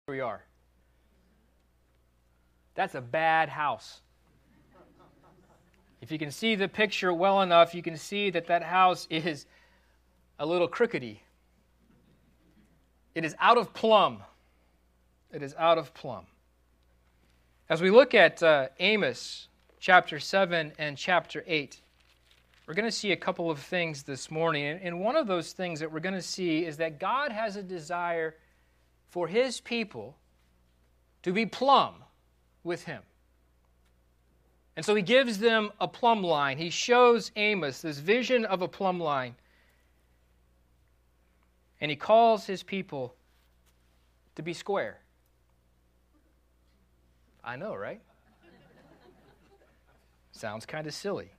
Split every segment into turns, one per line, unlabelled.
we are. That's a bad house. If you can see the picture well enough, you can see that that house is a little crookedy. It is out of plumb. It is out of plumb. As we look at Amos chapter 7 and chapter 8, we're going to see a couple of things this morning. And one of those things that we're going to see is that God has a desire for His people to be plumb with Him. And so He gives them a plumb line. He shows Amos this vision of a plumb line. And He calls His people to be square. I know, right? Sounds kind of silly.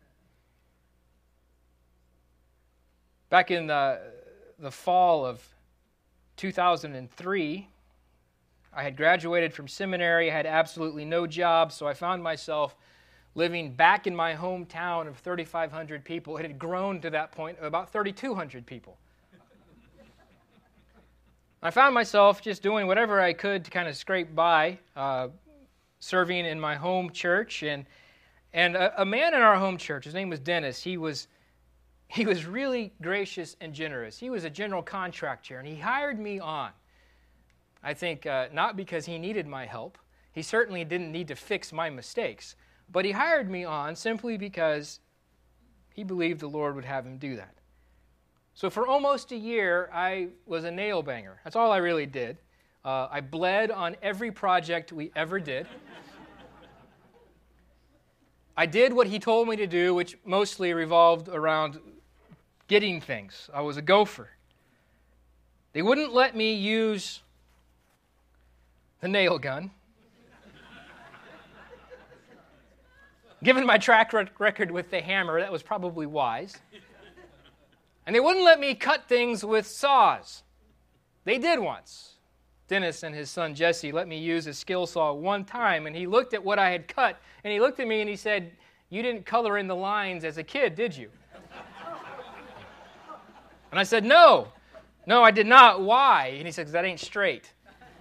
Back in the fall of 2003, I had graduated from seminary. I had absolutely no job, so I found myself living back in my hometown of 3,500 people. It had grown to that point of about 3,200 people. I found myself just doing whatever I could to kind of scrape by, serving in my home church. And a man in our home church, his name was Dennis, he was really gracious and generous. He was a general contractor, and he hired me on. I think not because he needed my help. He certainly didn't need to fix my mistakes. But he hired me on simply because he believed the Lord would have him do that. So for almost a year, I was a nail banger. That's all I really did. I bled on every project we ever did. I did what he told me to do, which mostly revolved around getting things. I was a gopher. They wouldn't let me use the nail gun. Given my track record with the hammer, that was probably wise. And they wouldn't let me cut things with saws. They did once. Dennis and his son Jesse let me use a skill saw one time, and he looked at what I had cut, and he looked at me and he said, "You didn't color in the lines as a kid, did you?" And I said, No, I did not. Why? And he said, "'Cause that ain't straight."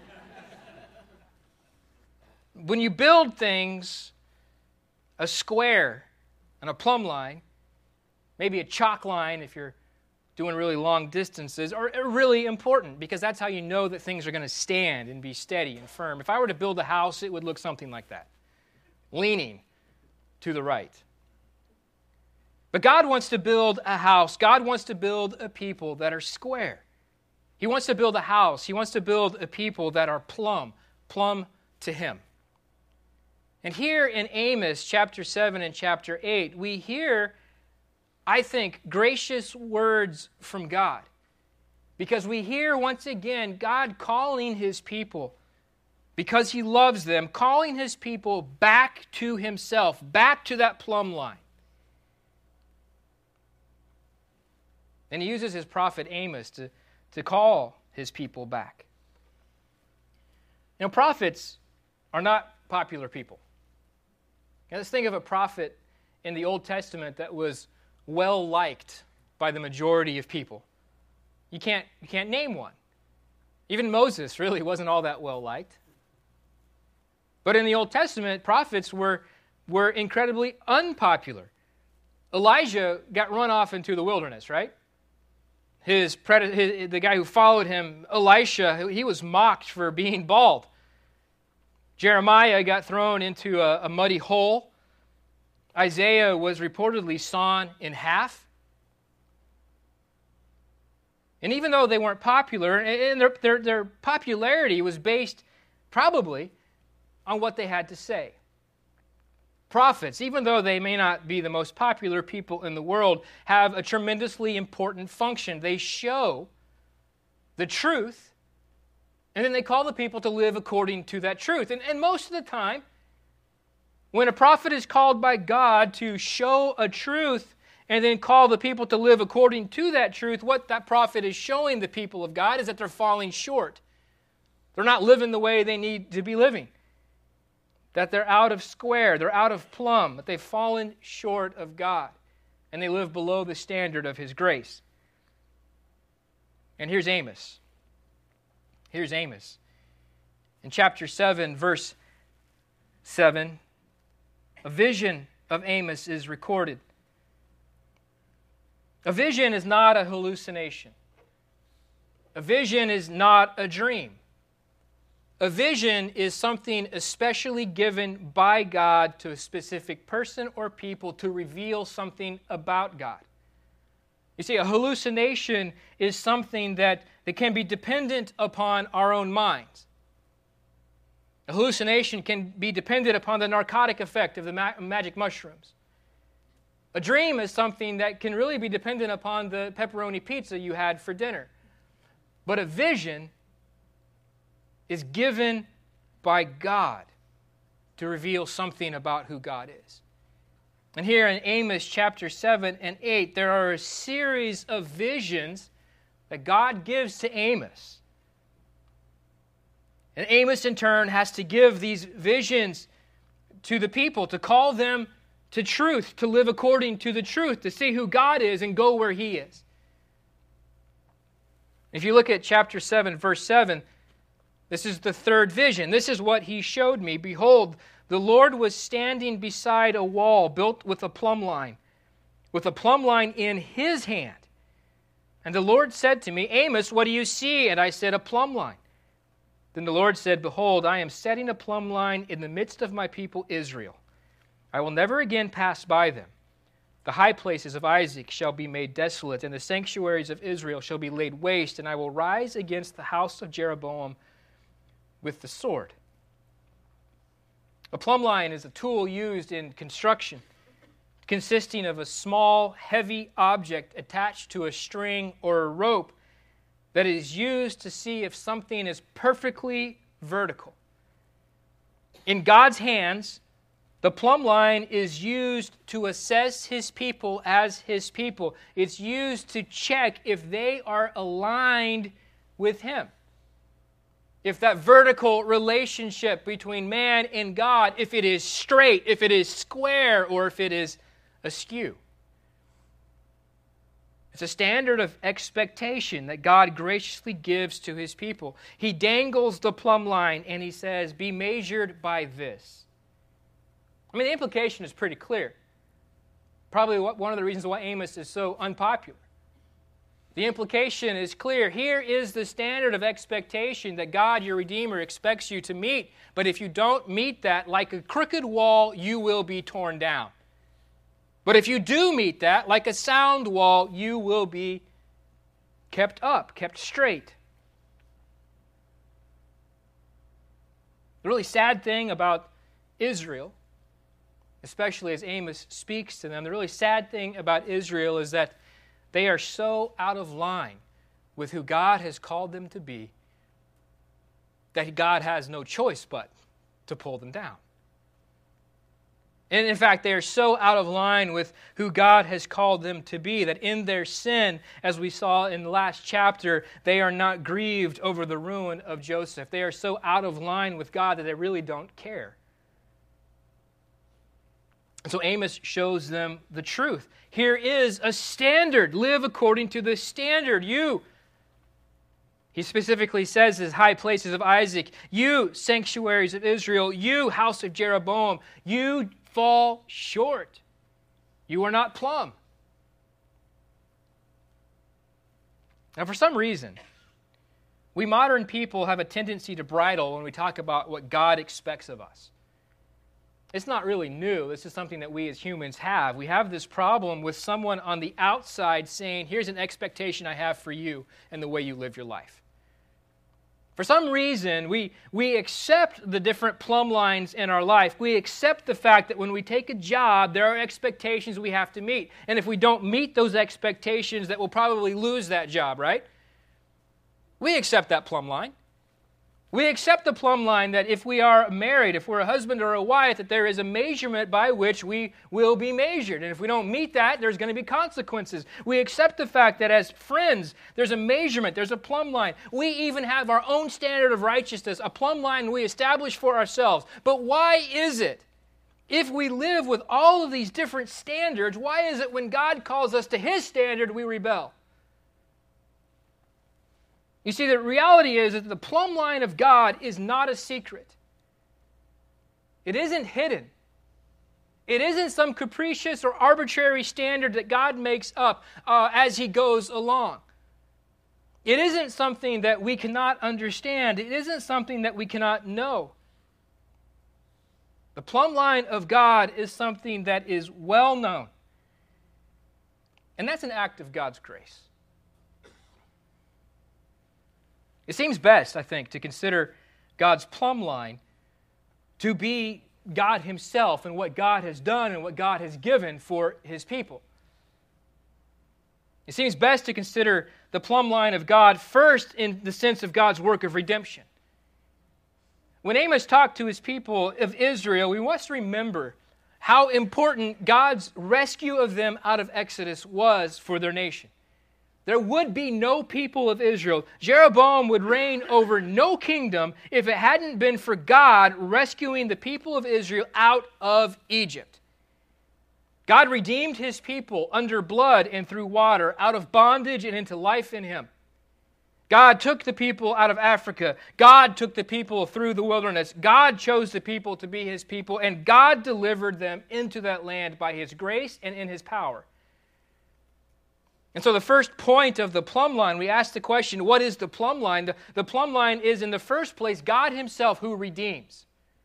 When you build things, a square and a plumb line, maybe a chalk line if you're doing really long distances, are really important because that's how you know that things are going to stand and be steady and firm. If I were to build a house, it would look something like that, leaning to the right. But God wants to build a house. God wants to build a people that are square. He wants to build a house. He wants to build a people that are plumb to Him. And here in Amos chapter 7 and chapter 8, we hear, I think, gracious words from God. Because we hear once again God calling His people, because He loves them, calling His people back to Himself, back to that plumb line. And He uses His prophet Amos to call His people back. You know, prophets are not popular people. Now, let's think of a prophet in the Old Testament that was well-liked by the majority of people. You can't name one. Even Moses really wasn't all that well-liked. But in the Old Testament, prophets were incredibly unpopular. Elijah got run off into the wilderness, right? The guy who followed him, Elisha, he was mocked for being bald. Jeremiah got thrown into a muddy hole. Isaiah was reportedly sawn in half. And even though they weren't popular, and their popularity was based probably on what they had to say. Prophets, even though they may not be the most popular people in the world, have a tremendously important function. They show the truth, and then they call the people to live according to that truth. And most of the time, when a prophet is called by God to show a truth and then call the people to live according to that truth, what that prophet is showing the people of God is that they're falling short. They're not living the way they need to be living. That they're out of square, they're out of plumb, that they've fallen short of God, and they live below the standard of His grace. And here's Amos. In chapter 7, verse 7, a vision of Amos is recorded. A vision is not a hallucination. A vision is not a dream. A vision is something especially given by God to a specific person or people to reveal something about God. You see, a hallucination is something that can be dependent upon our own minds. A hallucination can be dependent upon the narcotic effect of the magic mushrooms. A dream is something that can really be dependent upon the pepperoni pizza you had for dinner. But a vision is given by God to reveal something about who God is. And here in Amos chapter 7 and 8, there are a series of visions that God gives to Amos. And Amos, in turn, has to give these visions to the people, to call them to truth, to live according to the truth, to see who God is and go where He is. If you look at chapter 7, verse 7, this is the third vision. This is what He showed me. Behold, the Lord was standing beside a wall built with a plumb line in His hand. And the Lord said to me, Amos, what do you see? And I said, a plumb line. Then the Lord said, behold, I am setting a plumb line in the midst of my people Israel. I will never again pass by them. The high places of Isaac shall be made desolate, and the sanctuaries of Israel shall be laid waste, and I will rise against the house of Jeroboam with the sword. A plumb line is a tool used in construction, consisting of a small, heavy object attached to a string or a rope that is used to see if something is perfectly vertical. In God's hands, the plumb line is used to assess His people as His people. It's used to check if they are aligned with Him. If that vertical relationship between man and God, if it is straight, if it is square, or if it is askew. It's a standard of expectation that God graciously gives to His people. He dangles the plumb line and He says, be measured by this. I mean, the implication is pretty clear. Probably one of the reasons why Amos is so unpopular. The implication is clear. Here is the standard of expectation that God, your Redeemer, expects you to meet. But if you don't meet that, like a crooked wall, you will be torn down. But if you do meet that, like a sound wall, you will be kept up, kept straight. The really sad thing about Israel, especially as Amos speaks to them, the really sad thing about Israel is that they are so out of line with who God has called them to be that God has no choice but to pull them down. And in fact, they are so out of line with who God has called them to be that in their sin, as we saw in the last chapter, they are not grieved over the ruin of Joseph. They are so out of line with God that they really don't care. And so Amos shows them the truth. Here is a standard. Live according to the standard. He specifically says, his high places of Isaac, you sanctuaries of Israel, you house of Jeroboam, you fall short. You are not plumb. Now, for some reason, we modern people have a tendency to bridle when we talk about what God expects of us. It's not really new. This is something that we as humans have. We have this problem with someone on the outside saying, here's an expectation I have for you and the way you live your life. For some reason, we accept the different plumb lines in our life. We accept the fact that when we take a job, there are expectations we have to meet. And if we don't meet those expectations, that we'll probably lose that job, right? We accept that plumb line. We accept the plumb line that if we are married, if we're a husband or a wife, that there is a measurement by which we will be measured. And if we don't meet that, there's going to be consequences. We accept the fact that as friends, there's a measurement, there's a plumb line. We even have our own standard of righteousness, a plumb line we establish for ourselves. But why is it, if we live with all of these different standards, why is it when God calls us to His standard, we rebel? You see, the reality is that the plumb line of God is not a secret. It isn't hidden. It isn't some capricious or arbitrary standard that God makes up as He goes along. It isn't something that we cannot understand. It isn't something that we cannot know. The plumb line of God is something that is well known. And that's an act of God's grace. It seems best, I think, to consider God's plumb line to be God Himself and what God has done and what God has given for His people. It seems best to consider the plumb line of God first in the sense of God's work of redemption. When Amos talked to his people of Israel, we must remember how important God's rescue of them out of Exodus was for their nation. There would be no people of Israel. Jeroboam would reign over no kingdom if it hadn't been for God rescuing the people of Israel out of Egypt. God redeemed His people under blood and through water, out of bondage and into life in Him. God took the people out of Africa. God took the people through the wilderness. God chose the people to be His people, and God delivered them into that land by His grace and in His power. And so the first point of the plumb line, we ask the question, what is the plumb line? The plumb line is, in the first place, God Himself who redeems.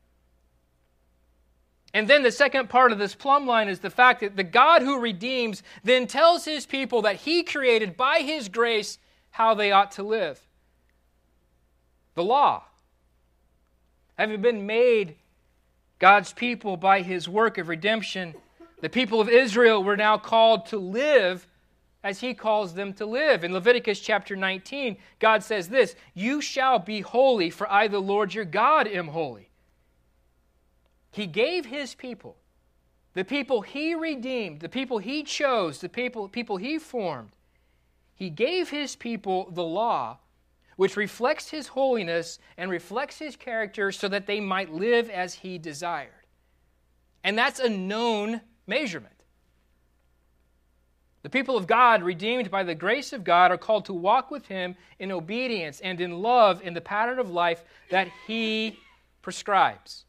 And then the second part of this plumb line is the fact that the God who redeems then tells His people that He created by His grace how they ought to live. The law. Having been made God's people by His work of redemption, the people of Israel were now called to live as He calls them to live. In Leviticus chapter 19, God says this, "You shall be holy, for I, the Lord your God, am holy." He gave His people, the people He redeemed, the people He chose, the people He formed. He gave His people the law, which reflects His holiness and reflects His character so that they might live as He desired. And that's a known measurement. The people of God, redeemed by the grace of God, are called to walk with Him in obedience and in love in the pattern of life that He prescribes.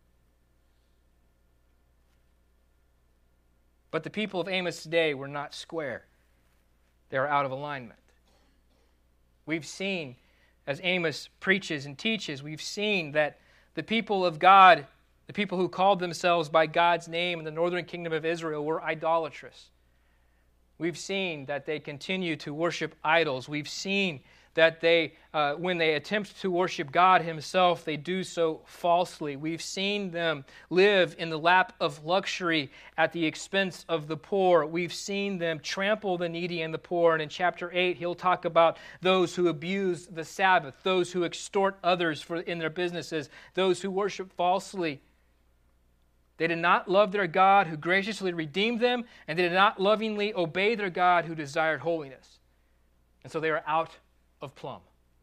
But the people of Amos today were not square. They are out of alignment. We've seen, as Amos preaches and teaches, we've seen that the people of God, the people who called themselves by God's name in the northern kingdom of Israel, were idolatrous. We've seen that they continue to worship idols. We've seen that when they attempt to worship God Himself, they do so falsely. We've seen them live in the lap of luxury at the expense of the poor. We've seen them trample the needy and the poor. And in chapter 8, he'll talk about those who abuse the Sabbath, those who extort others in their businesses, those who worship falsely. They did not love their God who graciously redeemed them, and they did not lovingly obey their God who desired holiness. And so they are out of plumb.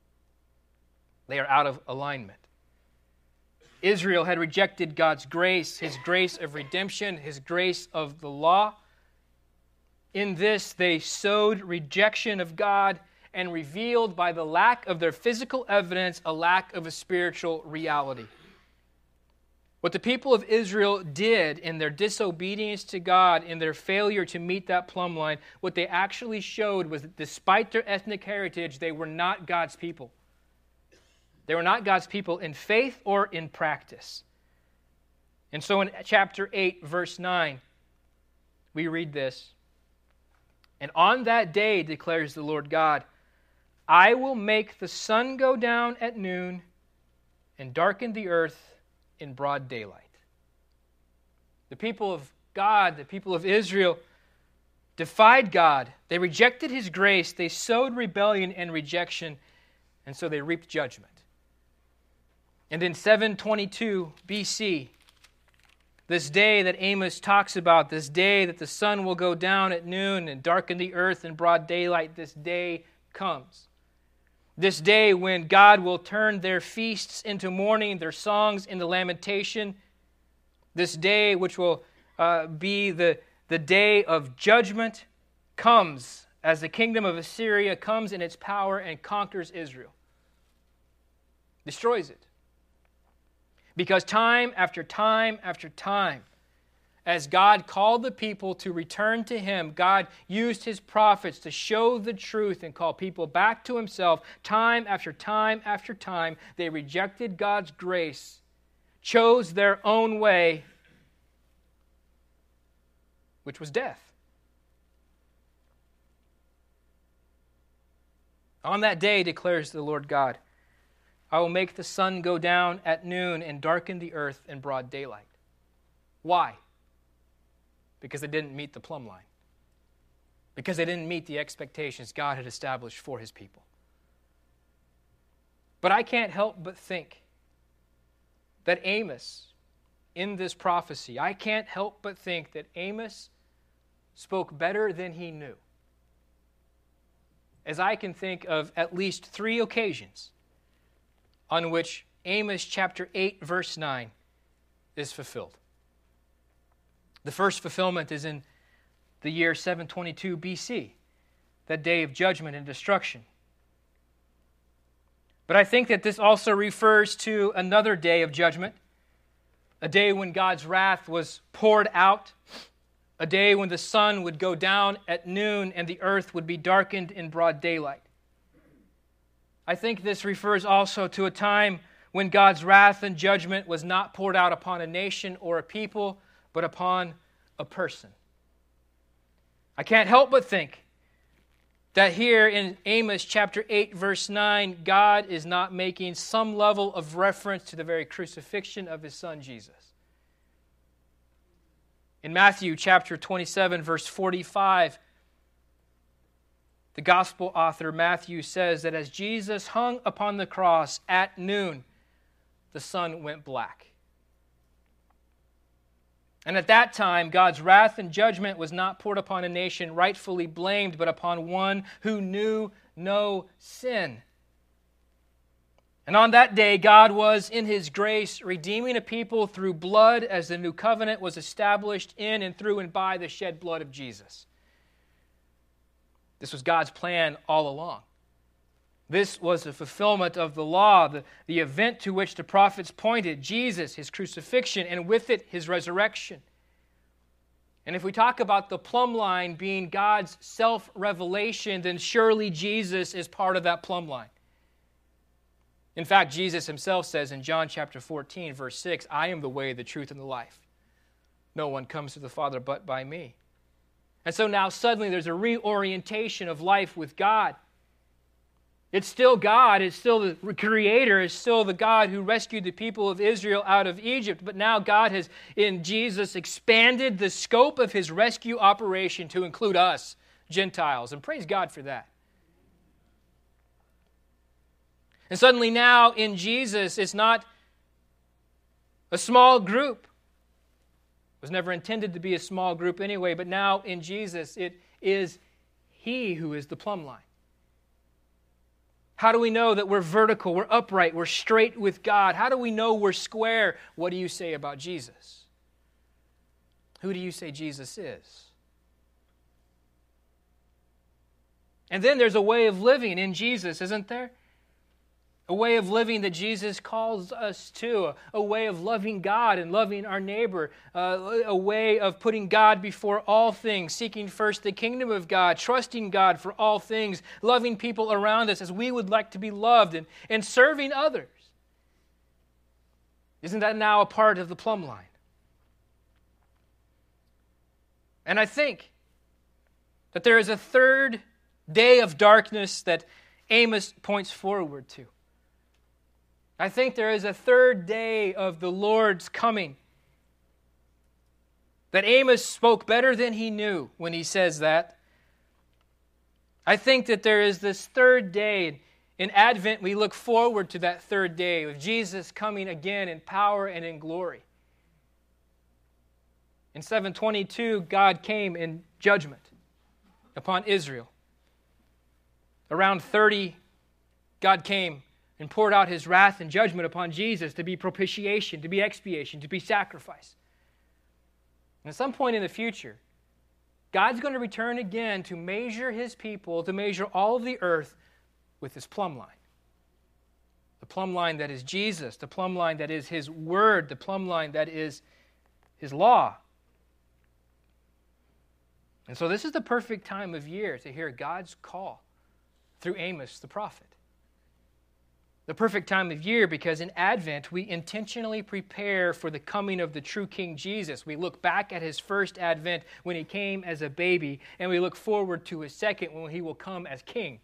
They are out of alignment. Israel had rejected God's grace, His grace of redemption, His grace of the law. In this, they sowed rejection of God and revealed by the lack of their physical evidence a lack of a spiritual reality. What the people of Israel did in their disobedience to God, in their failure to meet that plumb line, what they actually showed was that despite their ethnic heritage, they were not God's people. They were not God's people in faith or in practice. And so in chapter 8, verse 9, we read this. "And on that day, declares the Lord God, I will make the sun go down at noon and darken the earth in broad daylight." The people of God, the people of Israel, defied God. They rejected His grace. They sowed rebellion and rejection, and so they reaped judgment. And in 722 BC, this day that Amos talks about, this day that the sun will go down at noon and darken the earth in broad daylight, this day comes. This day when God will turn their feasts into mourning, their songs into lamentation. This day which will be the day of judgment comes as the kingdom of Assyria comes in its power and conquers Israel. Destroys it. Because time after time after time, as God called the people to return to Him, God used His prophets to show the truth and call people back to Himself. Time after time after time, they rejected God's grace, chose their own way, which was death. On that day, declares the Lord God, I will make the sun go down at noon and darken the earth in broad daylight. Why? Because they didn't meet the plumb line. Because they didn't meet the expectations God had established for His people. But I can't help but think that Amos, in this prophecy, I can't help but think that Amos spoke better than he knew. As I can think of at least 3 occasions on which Amos chapter 8, verse 9 is fulfilled. The first fulfillment is in the year 722 BC, that day of judgment and destruction. But I think that this also refers to another day of judgment, a day when God's wrath was poured out, a day when the sun would go down at noon and the earth would be darkened in broad daylight. I think this refers also to a time when God's wrath and judgment was not poured out upon a nation or a people, but upon a person. I can't help but think that here in Amos chapter 8, verse 9, God is not making some level of reference to the very crucifixion of His Son, Jesus. In Matthew chapter 27, verse 45, the gospel author Matthew says that as Jesus hung upon the cross at noon, the sun went black. And at that time, God's wrath and judgment was not poured upon a nation rightfully blamed, but upon one who knew no sin. And on that day, God was, in His grace, redeeming a people through blood as the new covenant was established in and through and by the shed blood of Jesus. This was God's plan all along. This was the fulfillment of the law, the event to which the prophets pointed, Jesus, His crucifixion, and with it, His resurrection. And if we talk about the plumb line being God's self-revelation, then surely Jesus is part of that plumb line. In fact, Jesus Himself says in John chapter 14, verse 6, I am the way, the truth, and the life. No one comes to the Father but by me. And so now suddenly there's a reorientation of life with God. It's still God, it's still the Creator, it's still the God who rescued the people of Israel out of Egypt. But now God has, in Jesus, expanded the scope of His rescue operation to include us, Gentiles. And praise God for that. And suddenly now in Jesus, it's not a small group. It was never intended to be a small group anyway, but now in Jesus, it is He who is the plumb line. How do we know that we're vertical, we're upright, we're straight with God? How do we know we're square? What do you say about Jesus? Who do you say Jesus is? And then there's a way of living in Jesus, isn't there? A way of living that Jesus calls us to, a way of loving God and loving our neighbor, a way of putting God before all things, seeking first the kingdom of God, trusting God for all things, loving people around us as we would like to be loved, and serving others. Isn't that now a part of the plumb line? And I think that there is a third day of darkness that Amos points forward to. I think there is a third day of the Lord's coming that Amos spoke better than he knew when he says that. I think that there is this third day. In Advent, we look forward to that third day of Jesus coming again in power and in glory. In 722, God came in judgment upon Israel. Around 30, God came and poured out His wrath and judgment upon Jesus to be propitiation, to be expiation, to be sacrifice. And at some point in the future, God's going to return again to measure his people, to measure all of the earth with his plumb line. The plumb line that is Jesus, the plumb line that is his word, the plumb line that is his law. And so this is the perfect time of year to hear God's call through Amos the prophet. The perfect time of year because in Advent we intentionally prepare for the coming of the true King Jesus. We look back at his first Advent when he came as a baby, and we look forward to his second when he will come as king.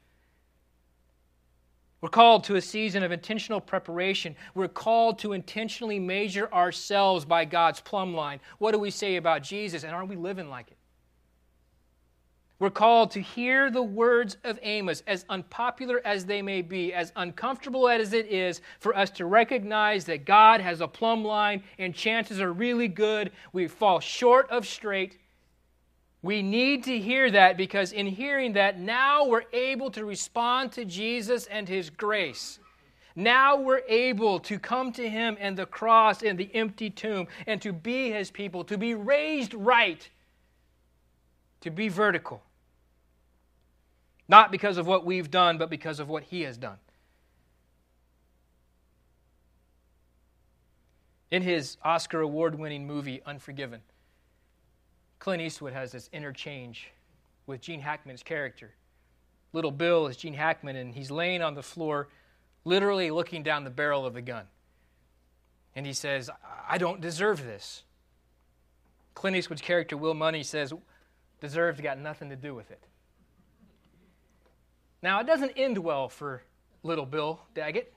We're called to a season of intentional preparation. We're called to intentionally measure ourselves by God's plumb line. What do we say about Jesus, and are we living like it? We're called to hear the words of Amos, as unpopular as they may be, as uncomfortable as it is, for us to recognize that God has a plumb line and chances are really good. We fall short of straight. We need to hear that because in hearing that, now we're able to respond to Jesus and his grace. Now we're able to come to him and the cross and the empty tomb and to be his people, to be raised right, to be vertical. Not because of what we've done, but because of what he has done. In his Oscar award-winning movie, Unforgiven, Clint Eastwood has this interchange with Gene Hackman's character. Little Bill is Gene Hackman, and he's laying on the floor, literally looking down the barrel of the gun. And he says, "I don't deserve this." Clint Eastwood's character, Will Munny, says, "Deserved's got nothing to do with it." Now, it doesn't end well for little Bill Daggett.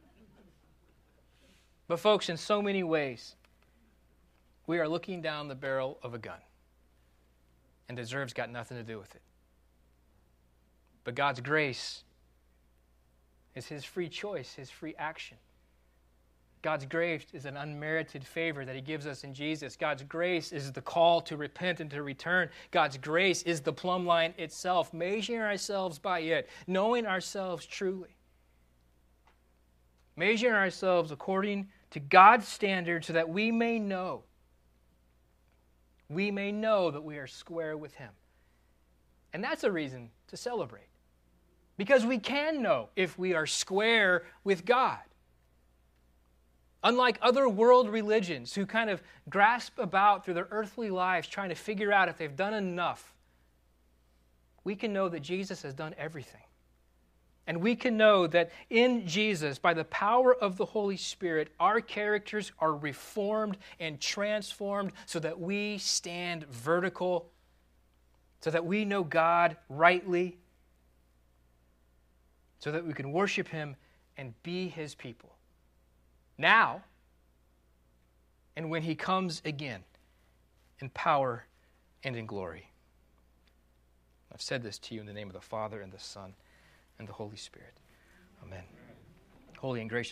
But folks, in so many ways, we are looking down the barrel of a gun. And deserved's got nothing to do with it. But God's grace is his free choice, his free action. God's grace is an unmerited favor that he gives us in Jesus. God's grace is the call to repent and to return. God's grace is the plumb line itself, measuring ourselves by it, knowing ourselves truly. Measuring ourselves according to God's standard so that we may know that we are square with him. And that's a reason to celebrate. Because we can know if we are square with God. Unlike other world religions who kind of grasp about through their earthly lives trying to figure out if they've done enough, we can know that Jesus has done everything. And we can know that in Jesus, by the power of the Holy Spirit, our characters are reformed and transformed so that we stand vertical, so that we know God rightly, so that we can worship him and be his people. Now, and when he comes again in power and in glory. I've said this to you in the name of the Father and the Son and the Holy Spirit. Amen. Holy and gracious